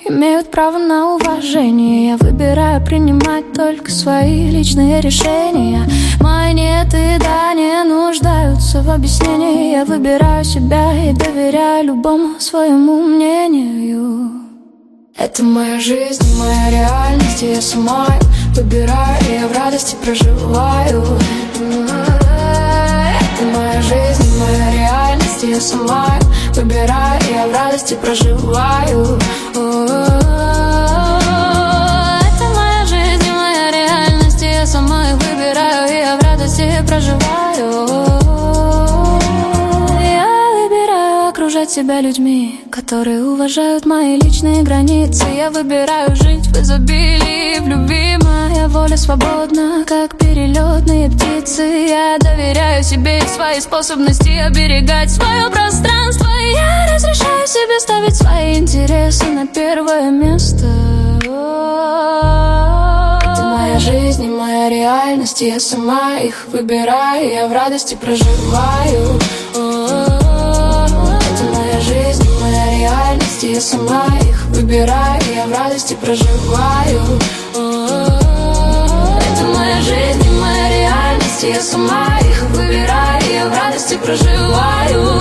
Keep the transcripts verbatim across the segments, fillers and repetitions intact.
имеют право на уважение. Я выбираю принимать только свои личные решения. Мои нет и да не нуждаются в объяснении. Я выбираю себя и доверяю любому своему мнению. Это моя жизнь, моя реальность, и я сама выбираю, и я в радости проживаю. Это моя жизнь, моя реальность, и я сама выбираю, и я в радости проживаю. Это моя жизнь, моя реальность, и я сама их выбираю, и я в радости проживаю. Я выбираю окружать себя людьми, которые уважают мои личные границы. Я выбираю жить в изобилии, в любви. Моя воля свободна, как перелетные птицы. Я доверяю себе и свои способности оберегать свое пространство. Я разрешаю себе ставить свои интересы на первое место. Это моя жизнь и моя реальность, и я сама их выбираю, я в радости проживаю. Это моя жизнь и моя реальность, и я сама их выбираю, я в радости проживаю. Это моя жизнь и моя реальность, и я сама их выбираю, я в радости проживаю.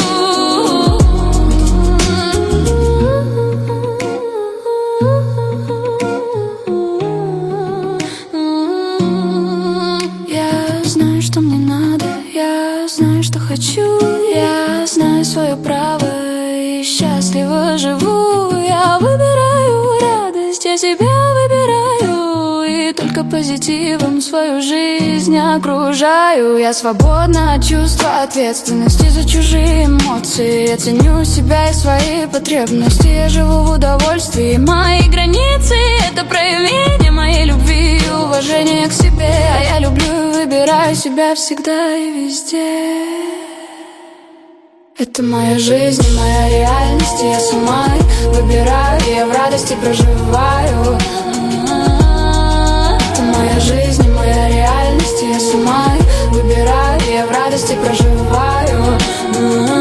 Я знаю, что мне надо, я знаю, что хочу, я знаю свое право и счастливо живу. Я выбираю радость, я себя выбираю, и только позитивом свою жизнь окружаю. Я свободна от чувства ответственности за чужие эмоции. Я ценю себя и свои потребности, я живу в удовольствии. Мои границы — это проявление моей любви и уважения к себе. А я люблю и выбираю себя всегда и везде. Это моя жизнь и моя реальность, и я сама выбираю, и я в радости проживаю. Это моя жизнь и моя реальность, и я сама выбираю, и я в радости проживаю.